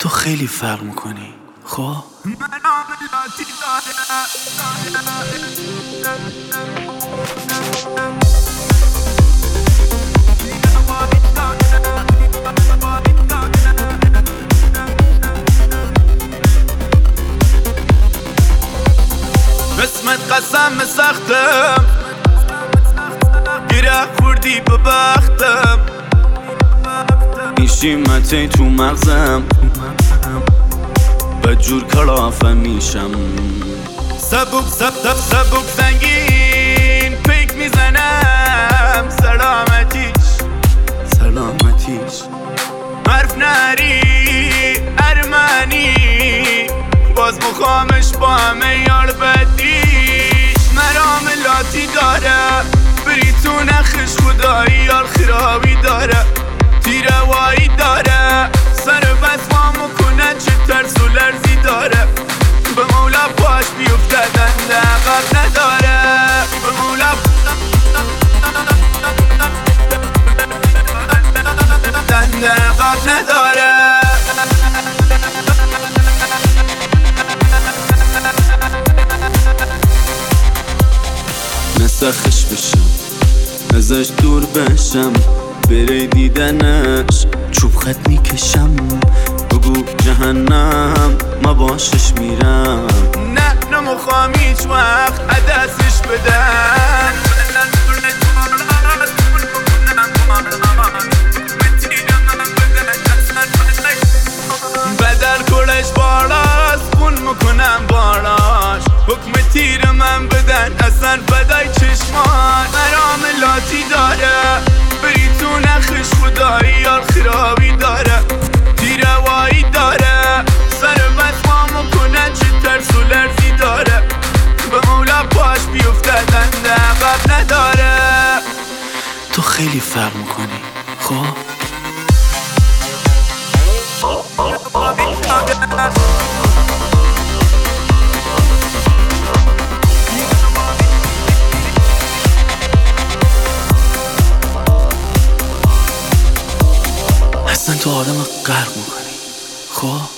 تو خیلی فرق میکنی. خب اسمت قسم سختم گیره خوردی به بختم نیشیمتی تو مغزم به جور کلافه میشم سبک زنگین پیک میزنم سلامتیش حرف نری ارمنی باز مخامش با همه یار بدیش مرام لاتی داره بری تو نخش خدایی یار خرابی داره تیروایی داره سر بس ما مکنه چه ترس و لرزی داره به مولا پاش بیفته دنده عقب نداره به مولا دنده عقب نداره نسخش بشم ازش دور بشم بره دیدنش چوب خط میکشم بگو جهنم ما باشش میرم نه نمخوام هیچ وقت عدسش بدن بدر کلش بالاست خون میکنم بالاش حکم تیر من بدن اصلا بدای چشمان مرام لاتی داره بری تو نخش خدایی یار خرابی داره تیروایی داره سر بس ما مکنه چه ترس و لرزی داره به مولا پاش بیفته دنده عقب نداره تو خیلی فرق میکنی. خب اصلا تو آدم غرق میکنی. خب